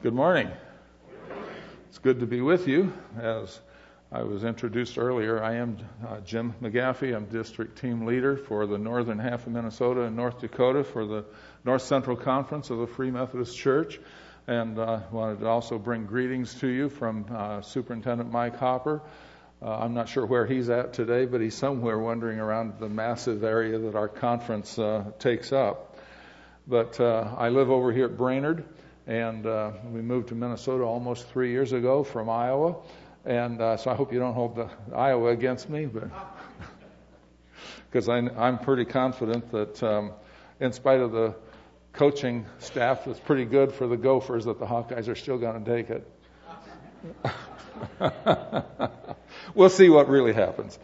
Good morning. It's good to be with you. As I was introduced earlier, I am Jim McGaffey. I'm district team leader for the northern half of Minnesota and North Dakota for the North Central Conference of the Free Methodist Church. And wanted to also bring greetings to you from Superintendent Mike Hopper. I'm not sure where he's at today, but he's somewhere wandering around the massive area that our conference takes up. But I live over here at Brainerd. And we moved to Minnesota almost 3 years ago from Iowa. And so I hope you don't hold the Iowa against me, but because I'm pretty confident that in spite of the coaching staff that's pretty good for the Gophers, that the Hawkeyes are still going to take it. We'll see what really happens.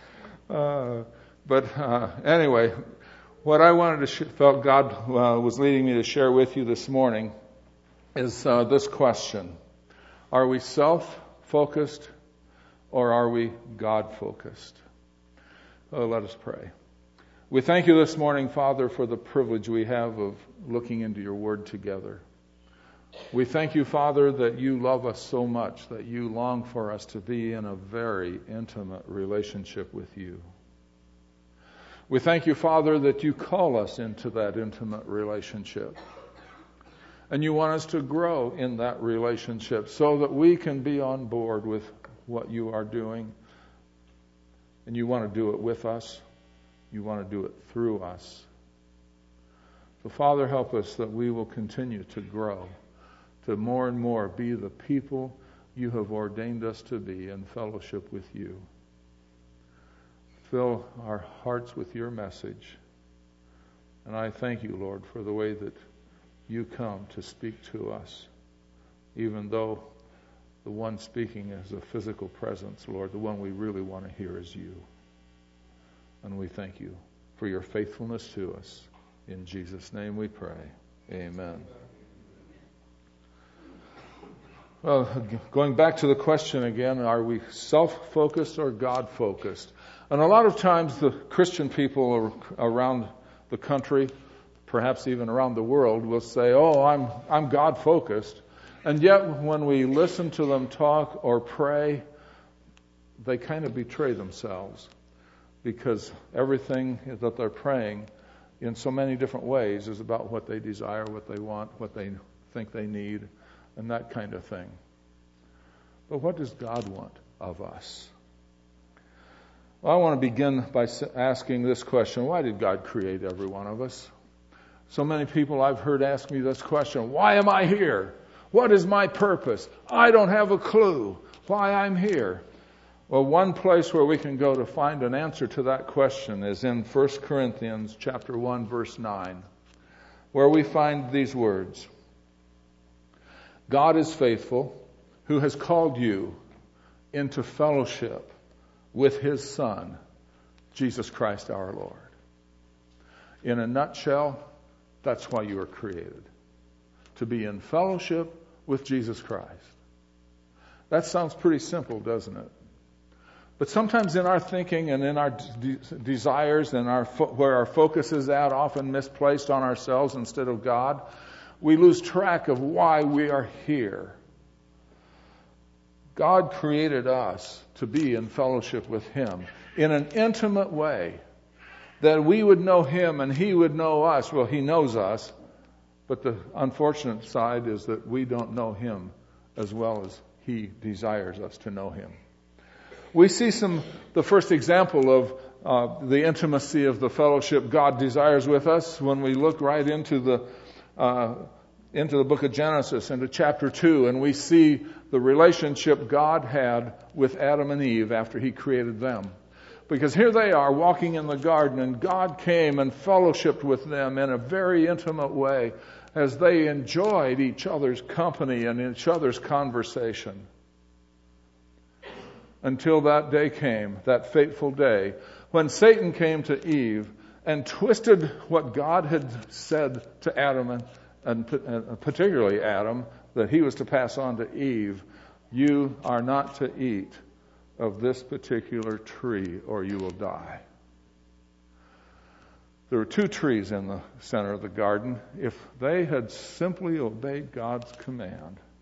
But anyway, what I wanted to felt God was leading me to share with you this morning is this question. Are we self-focused or are we God-focused? Oh, let us pray. We thank you this morning, Father, for the privilege we have of looking into your word together. We thank you, Father, that you love us so much, that you long for us to be in a very intimate relationship with you. We thank you, Father, that you call us into that intimate relationship. And you want us to grow in that relationship so that we can be on board with what you are doing. And you want to do it with us. You want to do it through us. So, Father, help us that we will continue to grow, to more and more be the people you have ordained us to be in fellowship with you. Fill our hearts with your message. And I thank you, Lord, for the way that you come to speak to us, even though the one speaking is a physical presence, Lord. The one we really want to hear is you. And we thank you for your faithfulness to us. In Jesus' name we pray. Amen. Well, going back to the question again, are we self-focused or God-focused? And a lot of times the Christian people around the country, perhaps even around the world, will say, oh, I'm God-focused. And yet when we listen to them talk or pray, they kind of betray themselves, because everything that they're praying in so many different ways is about what they desire, what they want, what they think they need, and that kind of thing. But what does God want of us? Well, I want to begin by asking this question: why did God create every one of us? So many people I've heard ask me this question: why am I here? What is my purpose? I don't have a clue why I'm here. Well, one place where we can go to find an answer to that question is in 1 Corinthians chapter 1, verse 9, where we find these words: God is faithful, who has called you into fellowship with his Son, Jesus Christ our Lord. In a nutshell, that's why you were created, to be in fellowship with Jesus Christ. That sounds pretty simple, doesn't it? But sometimes in our thinking and in our desires and where our focus is at, often misplaced on ourselves instead of God, we lose track of why we are here. God created us to be in fellowship with him in an intimate way, that we would know him and he would know us. Well, he knows us, but the unfortunate side is that we don't know him as well as he desires us to know him. We see the first example of the intimacy of the fellowship God desires with us when we look right into the book of Genesis, into chapter 2, and we see the relationship God had with Adam and Eve after he created them. Because here they are walking in the garden, and God came and fellowshiped with them in a very intimate way as they enjoyed each other's company and each other's conversation. Until that day came, that fateful day, when Satan came to Eve and twisted what God had said to Adam, and particularly Adam, that he was to pass on to Eve. You are not to eat of this particular tree or you will die. There were two trees in the center of the garden. If they had simply obeyed God's command,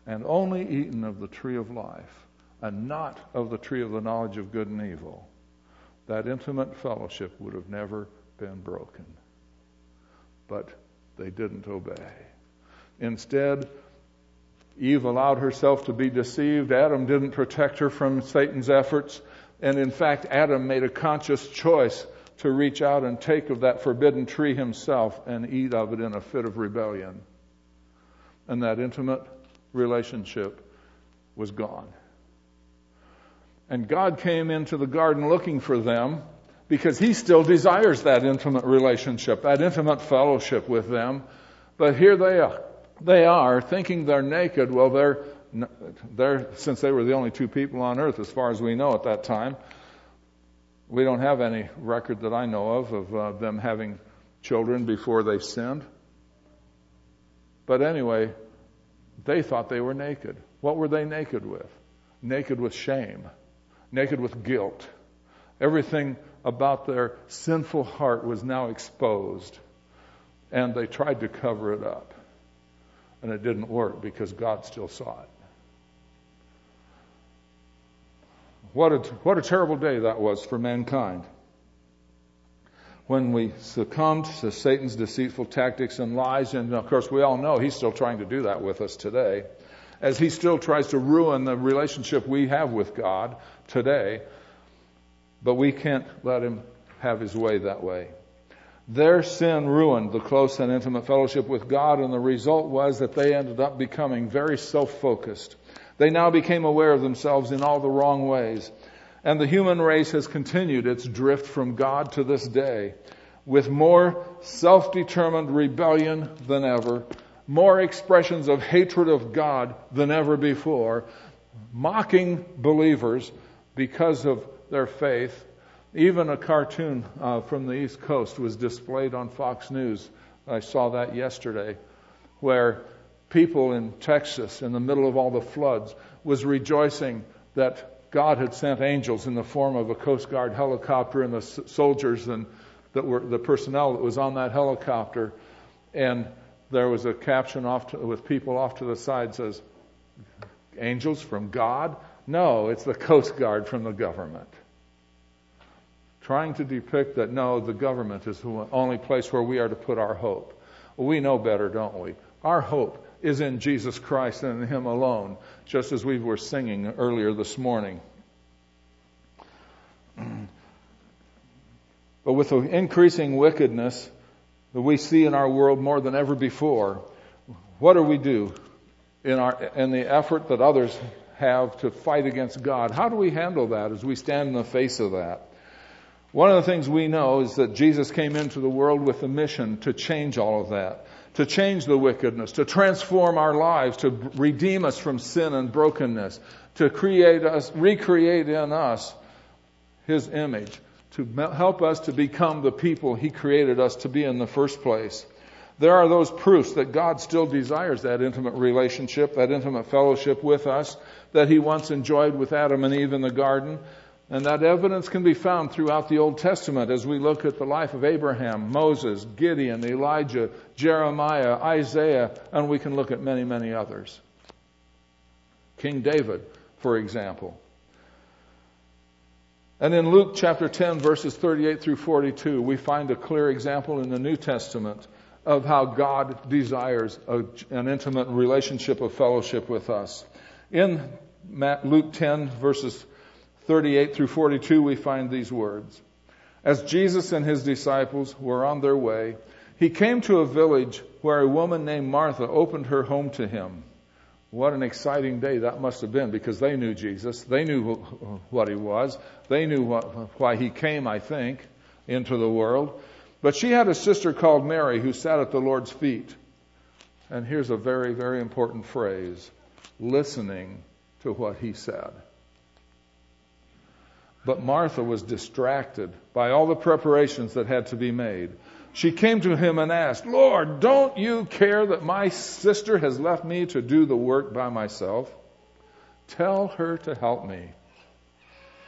and only eaten of the tree of life, and not of the tree of the knowledge of good and evil, that intimate fellowship would have never been broken. But they didn't obey. Instead, Eve allowed herself to be deceived. Adam didn't protect her from Satan's efforts. And in fact, Adam made a conscious choice to reach out and take of that forbidden tree himself and eat of it in a fit of rebellion. And that intimate relationship was gone. And God came into the garden looking for them because He still desires that intimate relationship, that intimate fellowship with them. But here they are thinking they're naked. Well, they're since they were the only two people on earth as far as we know at that time. We don't have any record that I know of them having children before they sinned. But anyway, they thought they were naked. What were they naked with? Naked with shame. Naked with guilt. Everything about their sinful heart was now exposed. And they tried to cover it up. And it didn't work because God still saw it. What a terrible day that was for mankind. When we succumbed to Satan's deceitful tactics and lies, and of course we all know he's still trying to do that with us today, as he still tries to ruin the relationship we have with God today, but we can't let him have his way that way. Their sin ruined the close and intimate fellowship with God, and the result was that they ended up becoming very self-focused. They now became aware of themselves in all the wrong ways. And the human race has continued its drift from God to this day, with more self-determined rebellion than ever, more expressions of hatred of God than ever before, mocking believers because of their faith. Even a cartoon from the East Coast was displayed on Fox News. I saw that yesterday, where people in Texas, in the middle of all the floods, was rejoicing that God had sent angels in the form of a Coast Guard helicopter and the soldiers and that were the personnel that was on that helicopter. And there was a caption with people off to the side says, "Angels from God?" No, it's the Coast Guard from the government. Trying to depict that, no, the government is the only place where we are to put our hope. Well, we know better, don't we? Our hope is in Jesus Christ and in Him alone, just as we were singing earlier this morning. But with the increasing wickedness that we see in our world more than ever before, what do we do in the effort that others have to fight against God? How do we handle that as we stand in the face of that? One of the things we know is that Jesus came into the world with a mission to change all of that, to change the wickedness, to transform our lives, to redeem us from sin and brokenness, to recreate in us His image, to help us to become the people He created us to be in the first place. There are those proofs that God still desires that intimate relationship, that intimate fellowship with us that He once enjoyed with Adam and Eve in the garden. And that evidence can be found throughout the Old Testament as we look at the life of Abraham, Moses, Gideon, Elijah, Jeremiah, Isaiah, and we can look at many, many others. King David, for example. And in Luke chapter 10, verses 38 through 42, we find a clear example in the New Testament of how God desires an intimate relationship of fellowship with us. In Luke 10, verses 38 through 42, we find these words. As Jesus and His disciples were on their way, He came to a village where a woman named Martha opened her home to Him. What an exciting day that must have been, because they knew Jesus. They knew what He was. They knew why He came, I think, into the world. But she had a sister called Mary who sat at the Lord's feet. And here's a very, very important phrase. Listening to what He said. But Martha was distracted by all the preparations that had to be made. She came to Him and asked, "Lord, don't You care that my sister has left me to do the work by myself? Tell her to help me."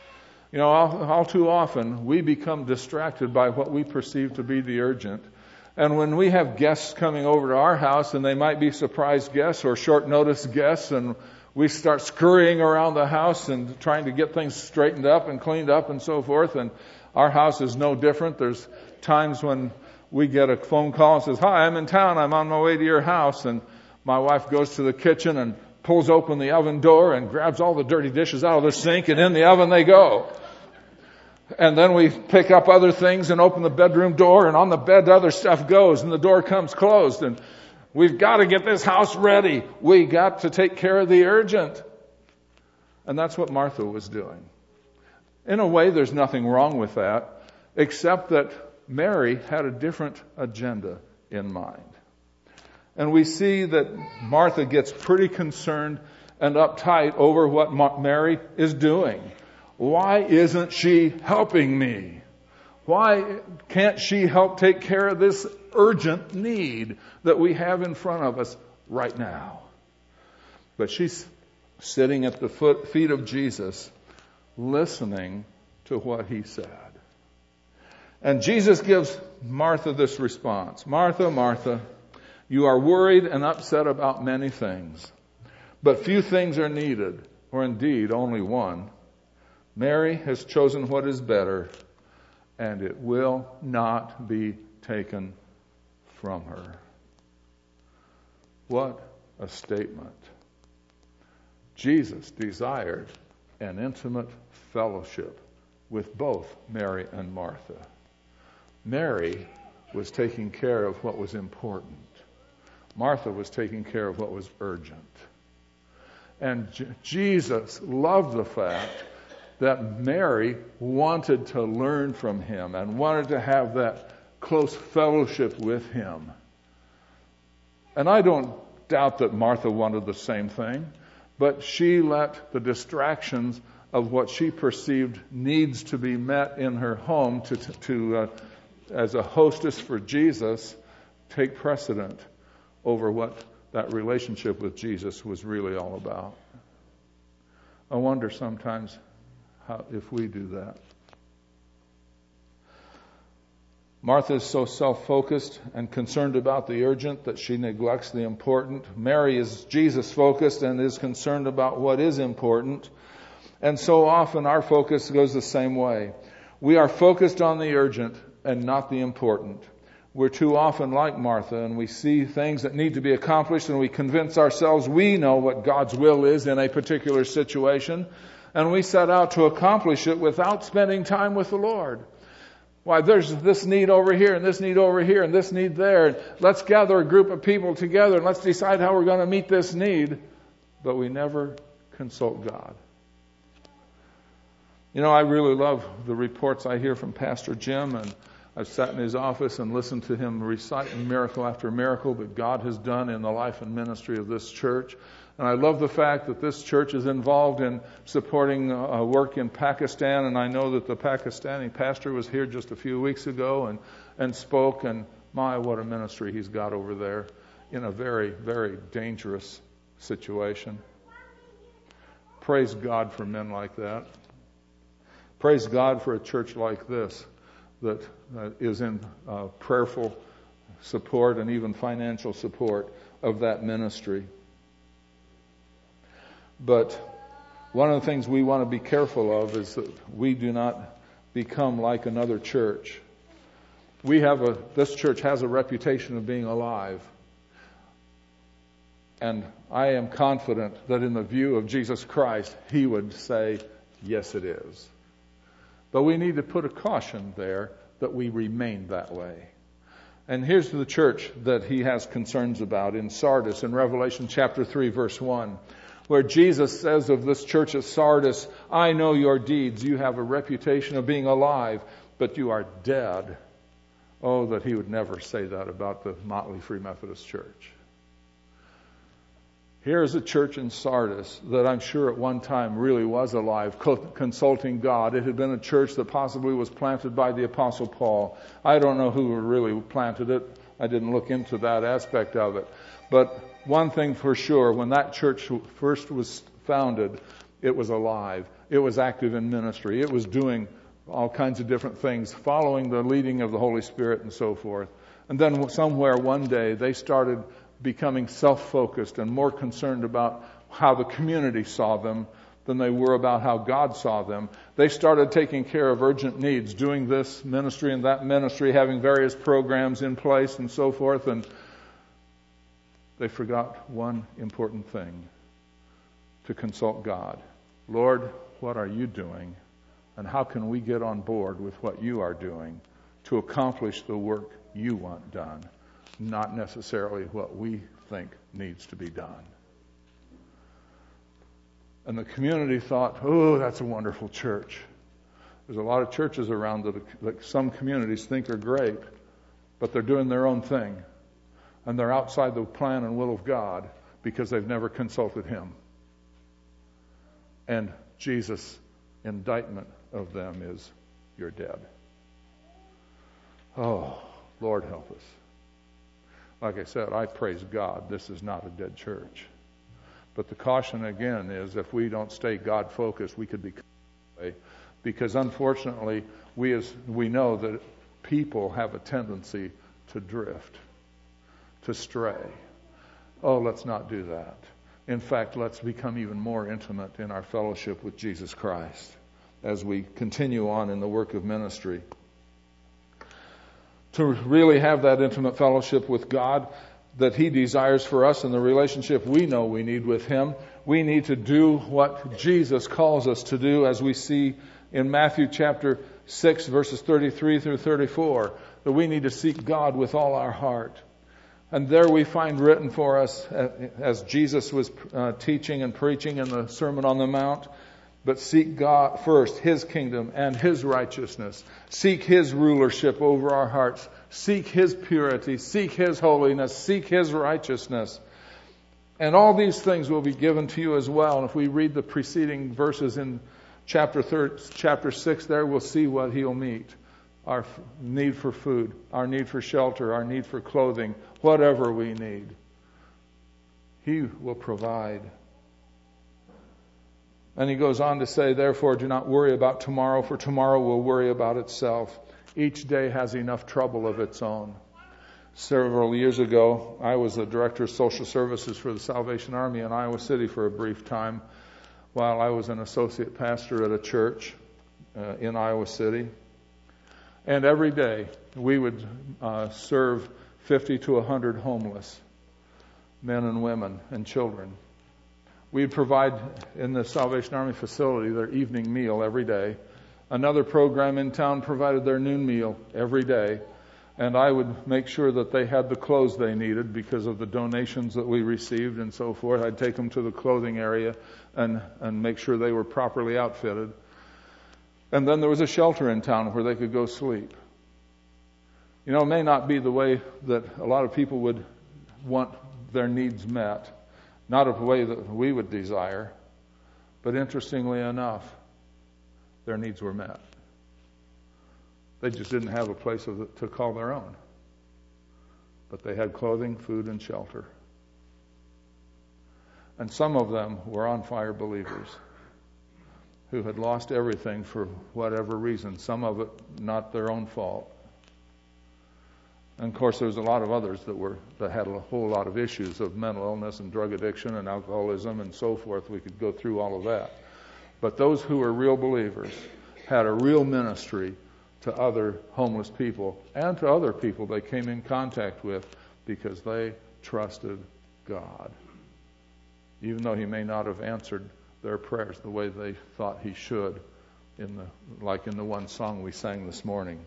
All too often we become distracted by what we perceive to be the urgent. And when we have guests coming over to our house, and they might be surprise guests or short notice guests, and we start scurrying around the house and trying to get things straightened up and cleaned up and so forth, and our house is no different. There's times when we get a phone call and says, "Hi, I'm in town. I'm on my way to your house." And my wife goes to the kitchen and pulls open the oven door and grabs all the dirty dishes out of the sink, and in the oven they go. And then we pick up other things and open the bedroom door, and on the bed other stuff goes, and the door comes closed. And we've got to get this house ready. We got to take care of the urgent. And that's what Martha was doing. In a way, there's nothing wrong with that, except that Mary had a different agenda in mind. And we see that Martha gets pretty concerned and uptight over what Mary is doing. Why isn't she helping me? Why can't she help take care of this urgent need that we have in front of us right now? But she's sitting at the feet of Jesus, listening to what he said. And Jesus gives Martha this response. "Martha, Martha, you are worried and upset about many things, but few things are needed, or indeed only one. Mary has chosen what is better, and it will not be taken from her." What a statement. Jesus desired an intimate fellowship with both Mary and Martha. Mary was taking care of what was important. Martha was taking care of what was urgent. And Jesus loved the fact that Mary wanted to learn from him and wanted to have that close fellowship with him. And I don't doubt that Martha wanted the same thing, but she let the distractions of what she perceived needs to be met in her home as a hostess for Jesus take precedent over what that relationship with Jesus was really all about. I wonder sometimes if we do that. Martha is so self-focused and concerned about the urgent that she neglects the important. Mary is Jesus-focused and is concerned about what is important. And so often our focus goes the same way. We are focused on the urgent and not the important. We're too often like Martha, and we see things that need to be accomplished, and we convince ourselves we know what God's will is in a particular situation, and we set out to accomplish it without spending time with the Lord. Why, there's this need over here, and this need over here, and this need there. Let's gather a group of people together, and let's decide how we're going to meet this need. But we never consult God. You know, I really love the reports I hear from Pastor Jim, and I've sat in his office and listened to him recite miracle after miracle that God has done in the life and ministry of this church. And I love the fact that this church is involved in supporting work in Pakistan. And I know that the Pakistani pastor was here just a few weeks ago and spoke. And my, what a ministry he's got over there in a very, very dangerous situation. Praise God for men like that. Praise God for a church like this that is in prayerful support and even financial support of that ministry. But one of the things we want to be careful of is that we do not become like another church. This church has a reputation of being alive. And I am confident that in the view of Jesus Christ, he would say, yes, it is. But we need to put a caution there that we remain that way. And here's the church that he has concerns about in Sardis in Revelation chapter 3, verse 1, where Jesus says of this church at Sardis, I know your deeds. You have a reputation of being alive, but you are dead. Oh, that he would never say that about the Motley Free Methodist Church. Here is a church in Sardis that I'm sure at one time really was alive, consulting God. It had been a church that possibly was planted by the Apostle Paul. I don't know who really planted it. I didn't look into that aspect of it. But one thing for sure, when that church first was founded, it was alive. It was active in ministry. It was doing all kinds of different things, following the leading of the Holy Spirit and so forth. And then somewhere one day they started becoming self-focused and more concerned about how the community saw them than they were about how God saw them. They started taking care of urgent needs, doing this ministry and that ministry, having various programs in place and so forth, and they forgot one important thing: to consult God. Lord, what are you doing? And how can we get on board with what you are doing to accomplish the work you want done, not necessarily what we think needs to be done? And the community thought, oh, that's a wonderful church. There's a lot of churches around that some communities think are great, but they're doing their own thing. And they're outside the plan and will of God because they've never consulted Him. And Jesus' indictment of them is, you're dead. Oh, Lord help us. Like I said, I praise God. This is not a dead church. But the caution again is, if we don't stay God-focused, we could be away. Because unfortunately, we know that people have a tendency to drift, to stray. Oh, let's not do that. In fact, let's become even more intimate in our fellowship with Jesus Christ as we continue on in the work of ministry. To really have that intimate fellowship with God that He desires for us and the relationship we know we need with Him, we need to do what Jesus calls us to do, as we see in Matthew chapter 6, verses 33 through 34, that we need to seek God with all our heart. And there we find written for us, as Jesus was teaching and preaching in the Sermon on the Mount, but seek God first, His kingdom and His righteousness. Seek His rulership over our hearts. Seek His purity. Seek His holiness. Seek His righteousness. And all these things will be given to you as well. And if we read the preceding verses in chapter 6 there, we'll see what He'll meet. Our need for food, our need for shelter, our need for clothing, whatever we need. He will provide. And He goes on to say, therefore, do not worry about tomorrow, for tomorrow will worry about itself. Each day has enough trouble of its own. Several years ago, I was the director of social services for the Salvation Army in Iowa City for a brief time, while I was an associate pastor at a church in Iowa City. And every day we would serve 50 to 100 homeless men and women and children. We'd provide in the Salvation Army facility their evening meal every day. Another program in town provided their noon meal every day. And I would make sure that they had the clothes they needed because of the donations that we received and so forth. I'd take them to the clothing area and make sure they were properly outfitted. And then there was a shelter in town where they could go sleep. You know, it may not be the way that a lot of people would want their needs met, not a way that we would desire, but interestingly enough, their needs were met. They just didn't have a place to call their own. But they had clothing, food, and shelter. And some of them were on fire believers who had lost everything for whatever reason, some of it not their own fault. And of course, there was a lot of others that had a whole lot of issues of mental illness and drug addiction and alcoholism and so forth. We could go through all of that. But those who were real believers had a real ministry to other homeless people and to other people they came in contact with because they trusted God. Even though He may not have answered their prayers the way they thought He should, like in the one song we sang this morning.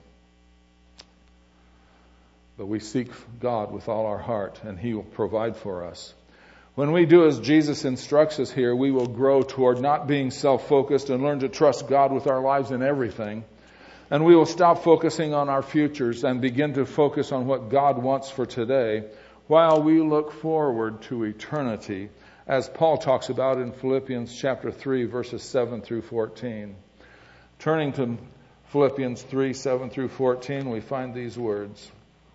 But we seek God with all our heart, and He will provide for us. When we do as Jesus instructs us here, we will grow toward not being self-focused and learn to trust God with our lives in everything. And we will stop focusing on our futures and begin to focus on what God wants for today while we look forward to eternity, as Paul talks about in Philippians chapter 3, verses 7 through 14. Turning to Philippians 3, 7 through 14, we find these words.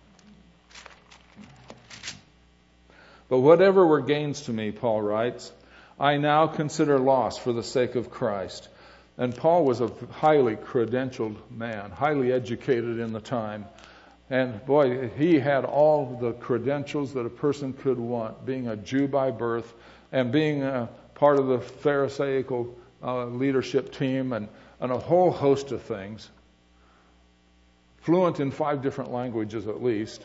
But whatever were gains to me, Paul writes, I now consider loss for the sake of Christ. And Paul was a highly credentialed man, highly educated in the time. And boy, he had all the credentials that a person could want, being a Jew by birth and being part of the Pharisaical leadership team and a whole host of things. Fluent in 5 different languages at least.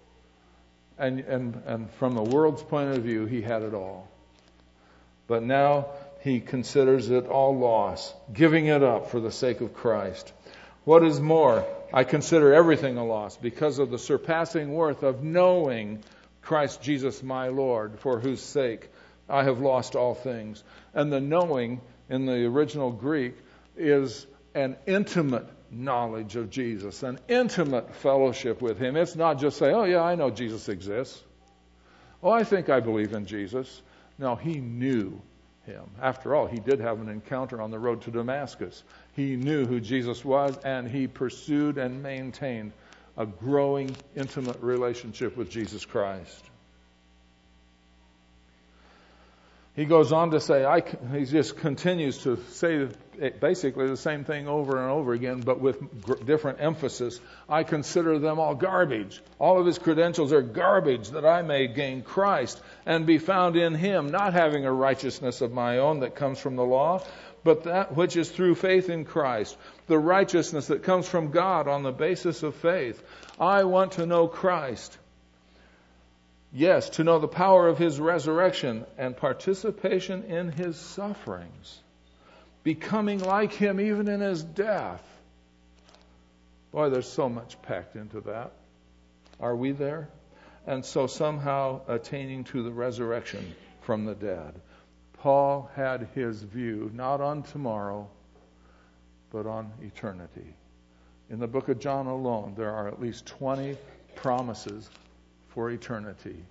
And from the world's point of view, he had it all. But now he considers it all loss, giving it up for the sake of Christ. What is more, I consider everything a loss because of the surpassing worth of knowing Christ Jesus my Lord, for whose sake I have lost all things. And the knowing in the original Greek is an intimate knowledge of Jesus, an intimate fellowship with Him. It's not just say, oh yeah, I know Jesus exists. Oh, I think I believe in Jesus. No, he knew Him. After all, he did have an encounter on the road to Damascus. He knew who Jesus was, and he pursued and maintained a growing, intimate relationship with Jesus Christ. He goes on to say, he just continues to say basically the same thing over and over again, but with different emphasis. I consider them all garbage. All of his credentials are garbage, that I may gain Christ and be found in Him, not having a righteousness of my own that comes from the law, but that which is through faith in Christ, the righteousness that comes from God on the basis of faith. I want to know Christ. Yes, to know the power of His resurrection and participation in His sufferings, becoming like Him even in His death. Boy, there's so much packed into that. Are we there? And so somehow attaining to the resurrection from the dead. Paul had his view not on tomorrow, but on eternity. In the book of John alone, there are at least 20 promises for eternity.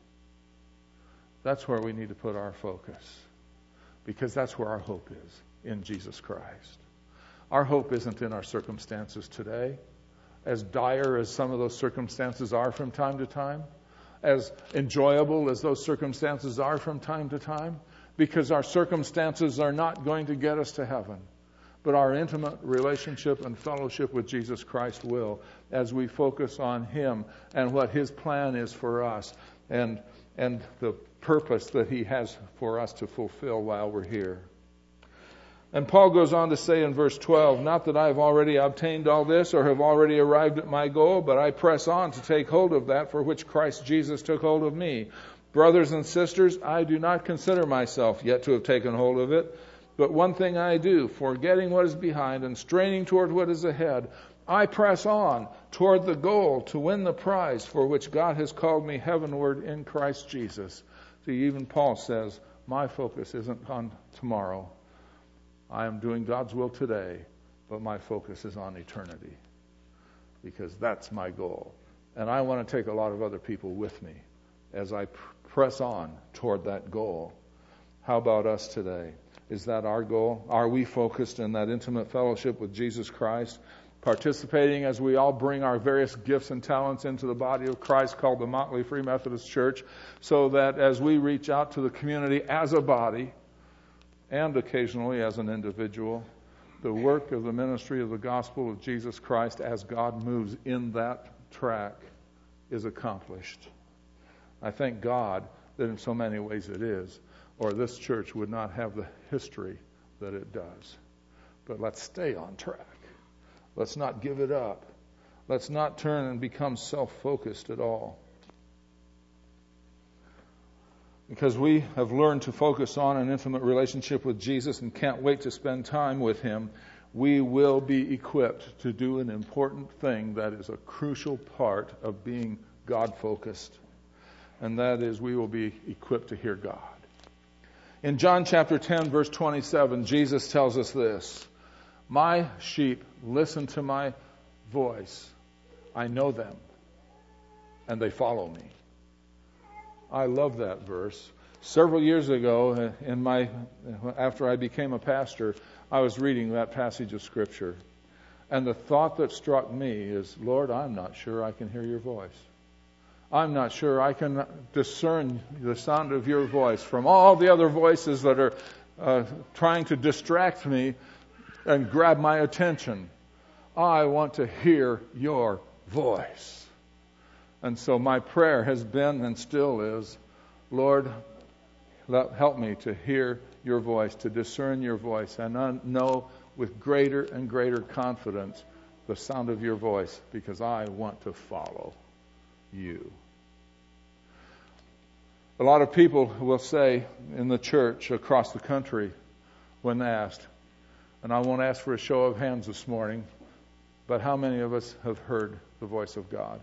That's where we need to put our focus, because that's where our hope is, in Jesus Christ. Our hope isn't in our circumstances today, as dire as some of those circumstances are from time to time, as enjoyable as those circumstances are from time to time, because our circumstances are not going to get us to heaven. But our intimate relationship and fellowship with Jesus Christ will, as we focus on Him and what His plan is for us and the purpose that He has for us to fulfill while we're here. And Paul goes on to say in verse 12, not that I have already obtained all this or have already arrived at my goal, but I press on to take hold of that for which Christ Jesus took hold of me. Brothers and sisters, I do not consider myself yet to have taken hold of it. But one thing I do, forgetting what is behind and straining toward what is ahead, I press on toward the goal to win the prize for which God has called me heavenward in Christ Jesus. See, even Paul says, my focus isn't on tomorrow. I am doing God's will today, but my focus is on eternity, because that's my goal. And I want to take a lot of other people with me as I press on toward that goal. How about us today? Is that our goal? Are we focused in that intimate fellowship with Jesus Christ, participating as we all bring our various gifts and talents into the body of Christ called the Motley Free Methodist Church, so that as we reach out to the community as a body and occasionally as an individual, the work of the ministry of the gospel of Jesus Christ as God moves in that track is accomplished. I thank God that in so many ways it is, or this church would not have the history that it does. But let's stay on track. Let's not give it up. Let's not turn and become self-focused at all. Because we have learned to focus on an intimate relationship with Jesus and can't wait to spend time with Him, we will be equipped to do an important thing that is a crucial part of being God-focused. And that is, we will be equipped to hear God. In John chapter 10, verse 27, Jesus tells us this: my sheep listen to my voice. I know them, and they follow me. I love that verse. Several years ago, after I became a pastor, I was reading that passage of Scripture. And the thought that struck me is, Lord, I'm not sure I can hear your voice. I'm not sure I can discern the sound of your voice from all the other voices that are trying to distract me and grab my attention. I want to hear your voice. And so my prayer has been and still is, Lord, help me to hear your voice, to discern your voice, and know with greater and greater confidence the sound of your voice, because I want to follow you. A lot of people will say in the church across the country when asked, and I won't ask for a show of hands this morning, but how many of us have heard the voice of God?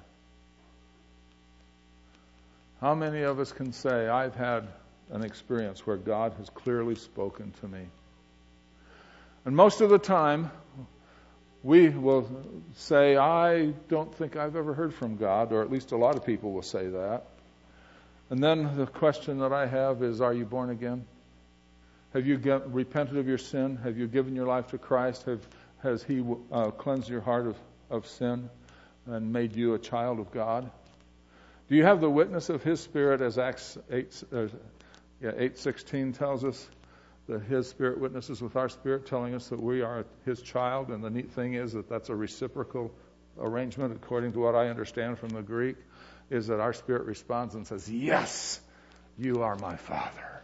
How many of us can say, I've had an experience where God has clearly spoken to me? And most of the time, we will say, I don't think I've ever heard from God, or at least a lot of people will say that. And then the question that I have is, are you born again? Have you repented of your sin? Have you given your life to Christ? Has He cleansed your heart of sin and made you a child of God? Do you have the witness of His Spirit, as Acts 8:16 tells us, that His Spirit witnesses with our spirit, telling us that we are His child? And the neat thing is that that's a reciprocal arrangement, according to what I understand from the Greek, is that our spirit responds and says, yes, you are my Father.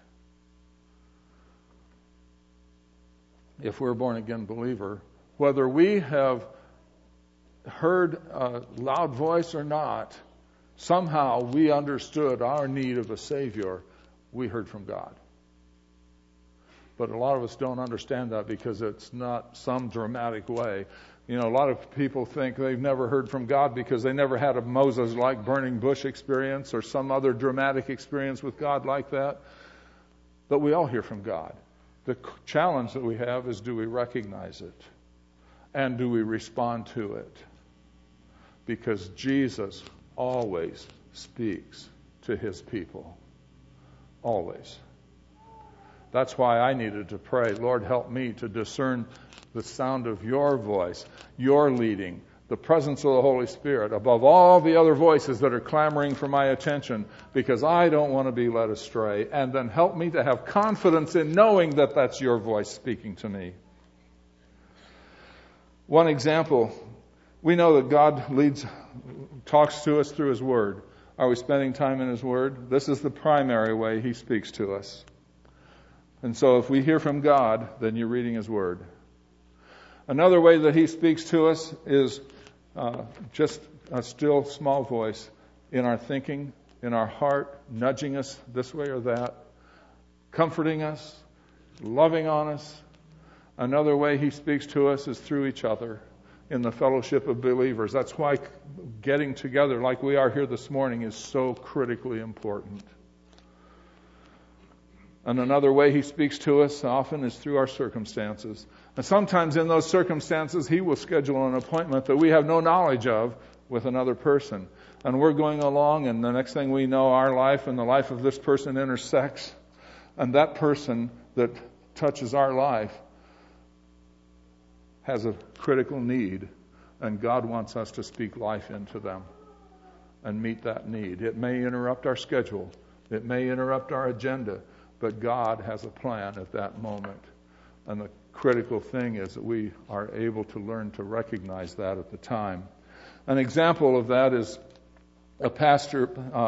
If we're a born-again believer, whether we have heard a loud voice or not, somehow we understood our need of a Savior. We heard from God. But a lot of us don't understand that because it's not some dramatic way. You know, a lot of people think they've never heard from God because they never had a Moses-like burning bush experience or some other dramatic experience with God like that. But we all hear from God. The challenge that we have is, do we recognize it? And do we respond to it? Because Jesus always speaks to His people. Always. That's why I needed to pray, Lord, help me to discern the sound of your voice, your leading, the presence of the Holy Spirit above all the other voices that are clamoring for my attention, because I don't want to be led astray. And then help me to have confidence in knowing that that's your voice speaking to me. One example, we know that God talks to us through His Word. Are we spending time in His Word? This is the primary way He speaks to us. And so if we hear from God, then you're reading His Word. Another way that He speaks to us is just a still small voice in our thinking, in our heart, nudging us this way or that, comforting us, loving on us. Another way He speaks to us is through each other in the fellowship of believers. That's why getting together like we are here this morning is so critically important. And another way He speaks to us often is through our circumstances. And sometimes in those circumstances, He will schedule an appointment that we have no knowledge of with another person. And we're going along, and the next thing we know, our life and the life of this person intersects. And that person that touches our life has a critical need, and God wants us to speak life into them and meet that need. It may interrupt our schedule. It may interrupt our agenda. But God has a plan at that moment. And the critical thing is that we are able to learn to recognize that at the time. An example of that is a pastor,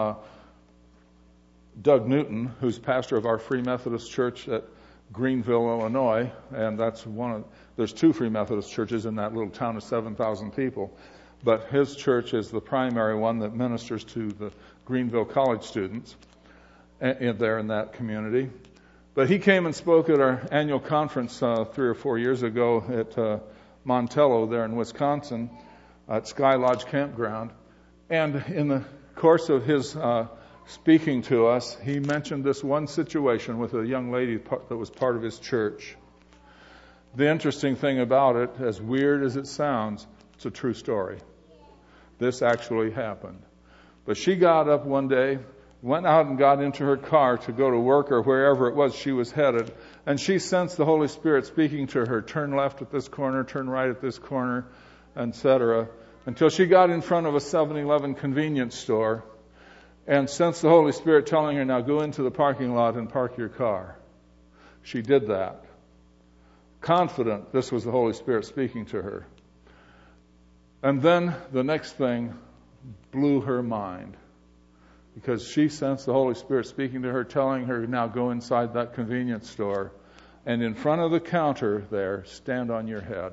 Doug Newton, who's pastor of our Free Methodist Church at Greenville, Illinois. And that's there's two Free Methodist churches in that little town of 7,000 people. But his church is the primary one that ministers to the Greenville college students there in that community. But he came and spoke at our annual conference 3 or 4 years ago at Montello there in Wisconsin at Sky Lodge Campground. And in the course of his speaking to us, he mentioned this one situation with a young lady that was part of his church. The interesting thing about it, as weird as it sounds, it's a true story. This actually happened. But she got up one day, went out and got into her car to go to work or wherever it was she was headed. And she sensed the Holy Spirit speaking to her, turn left at this corner, turn right at this corner, etc. Until she got in front of a 7-Eleven convenience store and sensed the Holy Spirit telling her, now go into the parking lot and park your car. She did that. Confident this was the Holy Spirit speaking to her. And then the next thing blew her mind because she sensed the Holy Spirit speaking to her, telling her, now go inside that convenience store, and in front of the counter there, stand on your head.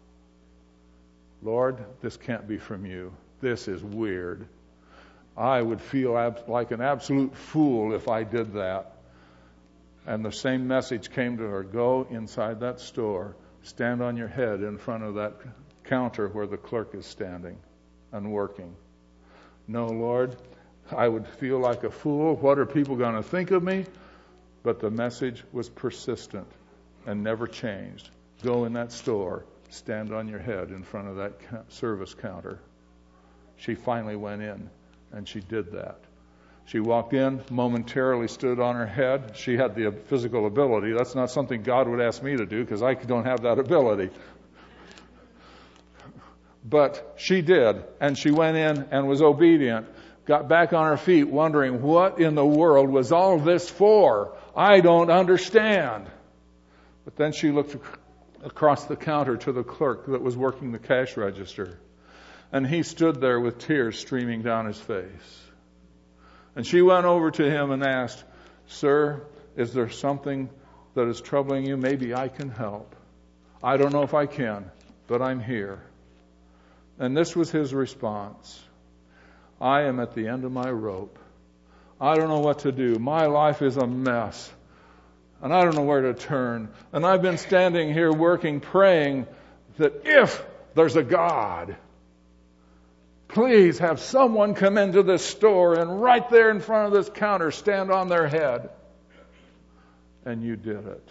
Lord, this can't be from you. This is weird. I would feel like an absolute fool if I did that. And the same message came to her. Go inside that store. Stand on your head in front of that counter where the clerk is standing and working. No, Lord, I would feel like a fool. What are people going to think of me? But the message was persistent and never changed. Go in that store. Stand on your head in front of that service counter. She finally went in, and she did that. She walked in, momentarily stood on her head. She had the physical ability. That's not something God would ask me to do because I don't have that ability. But she did, and she went in and was obedient. Got back on her feet wondering, what in the world was all this for? I don't understand. But then she looked across the counter to the clerk that was working the cash register. And he stood there with tears streaming down his face. And she went over to him and asked, Sir, is there something that is troubling you? Maybe I can help. I don't know if I can, but I'm here. And this was his response. I am at the end of my rope. I don't know what to do. My life is a mess. And I don't know where to turn. And I've been standing here working, praying that if there's a God, please have someone come into this store and right there in front of this counter stand on their head. And you did it.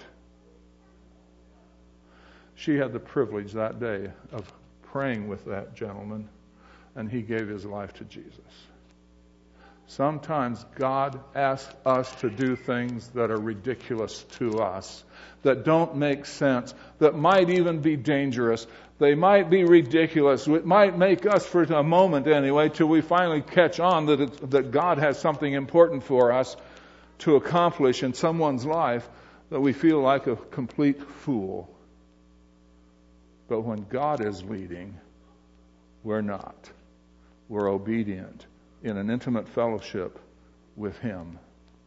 She had the privilege that day of praying with that gentleman, and he gave his life to Jesus. Sometimes God asks us to do things that are ridiculous to us, that don't make sense, that might even be dangerous. They might be ridiculous. It might make us, for a moment anyway, till we finally catch on that God has something important for us to accomplish in someone's life, that we feel like a complete fool. But when God is leading, we're not. We're obedient in an intimate fellowship with Him.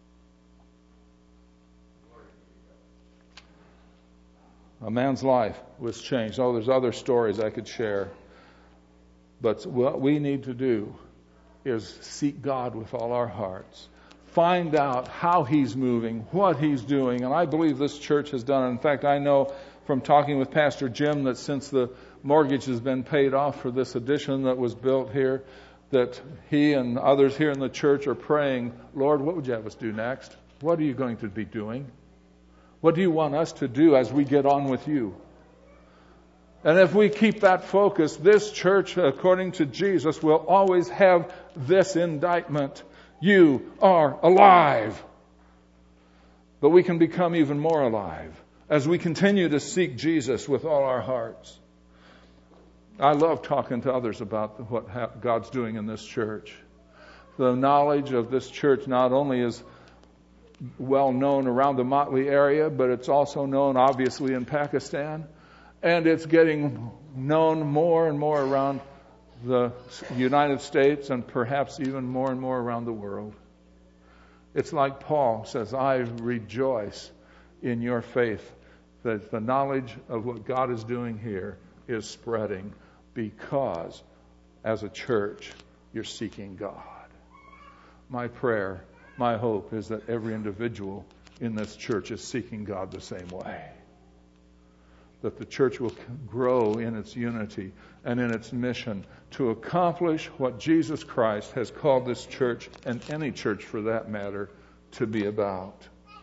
A man's life was changed. Oh, there's other stories I could share. But what we need to do is seek God with all our hearts. Find out how He's moving, what He's doing. And I believe this church has done it. In fact, I know from talking with Pastor Jim that since the mortgage has been paid off for this addition that was built here, that he and others here in the church are praying, Lord, what would you have us do next? What are you going to be doing? What do you want us to do as we get on with you? And if we keep that focus, this church, according to Jesus, will always have this indictment. You are alive. But we can become even more alive as we continue to seek Jesus with all our hearts. I love talking to others about what God's doing in this church. The knowledge of this church not only is well known around the Motley area, but it's also known obviously in Pakistan. And it's getting known more and more around the United States and perhaps even more and more around the world. It's like Paul says, I rejoice in your faith, that the knowledge of what God is doing here is spreading because as a church you're seeking God. My prayer, my hope is that every individual in this church is seeking God the same way. That the church will grow in its unity and in its mission to accomplish what Jesus Christ has called this church, and any church for that matter, to be about.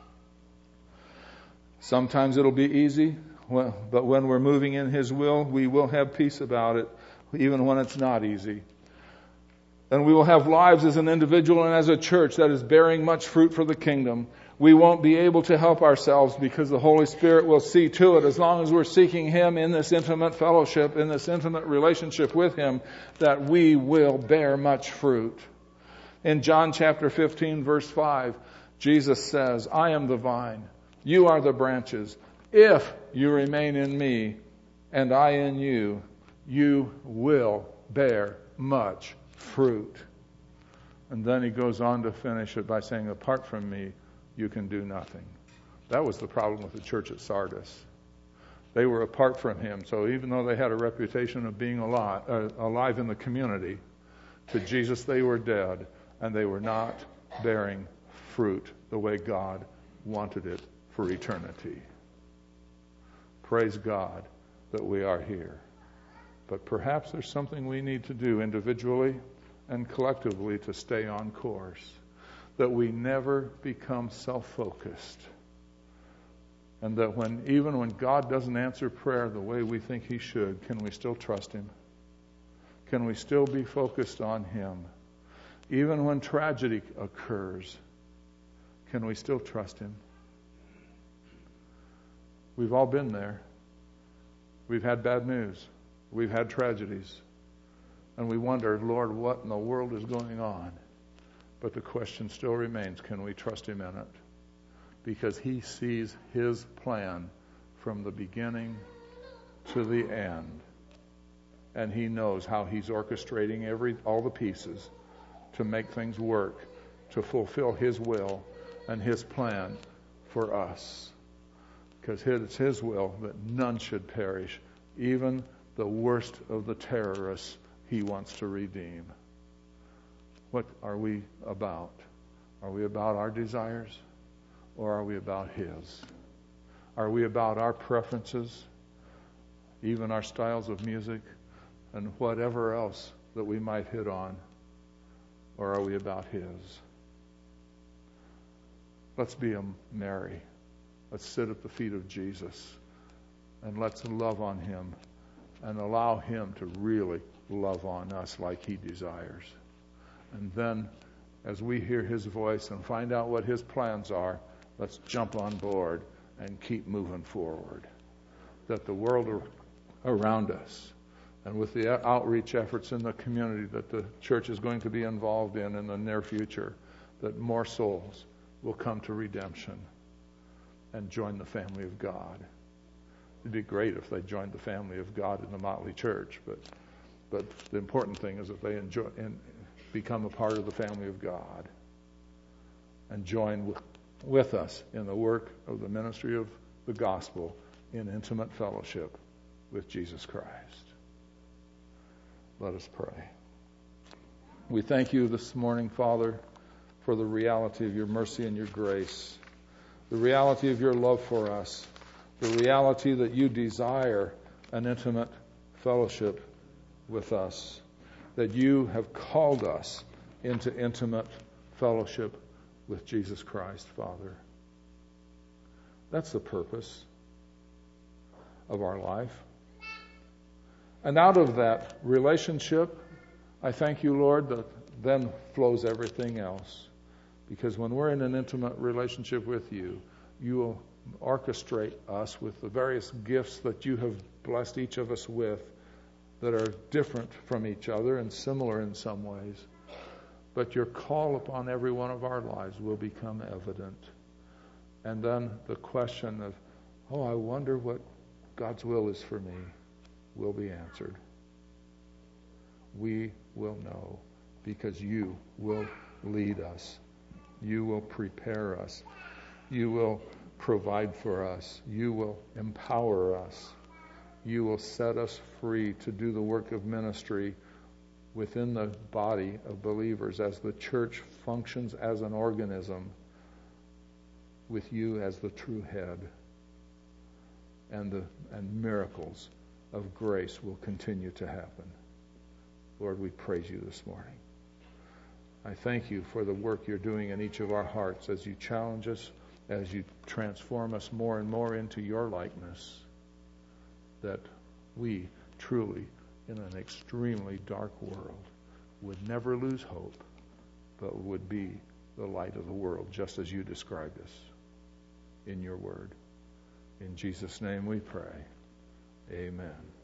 Sometimes it'll be easy, but when we're moving in His will, we will have peace about it, even when it's not easy. And we will have lives as an individual and as a church that is bearing much fruit for the kingdom. We won't be able to help ourselves because the Holy Spirit will see to it, as long as we're seeking Him in this intimate fellowship, in this intimate relationship with Him, that we will bear much fruit. In John chapter 15, verse 5, Jesus says, I am the vine, you are the branches. If you remain in me and I in you, you will bear much fruit. And then he goes on to finish it by saying, apart from me, you can do nothing. That was the problem with the church at Sardis. They were apart from him. So even though they had a reputation of being alive in the community, to Jesus they were dead, and they were not bearing fruit the way God wanted it for eternity. Praise God that we are here. But perhaps there's something we need to do individually and collectively to stay on course, that we never become self-focused, and that even when God doesn't answer prayer the way we think he should, can we still trust him? Can we still be focused on him? Even when tragedy occurs, can we still trust him? We've all been there. We've had bad news. We've had tragedies. And we wonder, Lord, what in the world is going on? But the question still remains, can we trust him in it? Because he sees his plan from the beginning to the end. And he knows how he's orchestrating all the pieces to make things work, to fulfill his will and his plan for us. Because it's his will that none should perish, even the worst of the terrorists he wants to redeem. What are we about? Are we about our desires, or are we about his? Are we about our preferences, even our styles of music, and whatever else that we might hit on? Or are we about his? Let's be a Mary. Let's sit at the feet of Jesus, and let's love on him and allow him to really love on us like he desires. And then, as we hear his voice and find out what his plans are, let's jump on board and keep moving forward. That the world around us, and with the outreach efforts in the community that the church is going to be involved in the near future, that more souls will come to redemption and join the family of God. It'd be great if they joined the family of God in the Motley Church, but the important thing is that they enjoy and become a part of the family of God and join with us in the work of the ministry of the gospel in intimate fellowship with Jesus Christ. Let us pray. We thank you this morning, Father, for the reality of your mercy and your grace, the reality of your love for us, the reality that you desire an intimate fellowship with us, that you have called us into intimate fellowship with Jesus Christ, Father. That's the purpose of our life. And out of that relationship, I thank you, Lord, that then flows everything else. Because when we're in an intimate relationship with you, you will orchestrate us with the various gifts that you have blessed each of us with that are different from each other and similar in some ways. But your call upon every one of our lives will become evident. And then the question of, I wonder what God's will is for me, will be answered. We will know because you will lead us. You will prepare us. You will provide for us. You will empower us. You will set us free to do the work of ministry within the body of believers as the church functions as an organism with you as the true head. And miracles of grace will continue to happen. Lord, we praise you this morning. I thank you for the work you're doing in each of our hearts as you challenge us, as you transform us more and more into your likeness, that we truly, in an extremely dark world, would never lose hope, but would be the light of the world, just as you described us in your word. In Jesus' name we pray. Amen.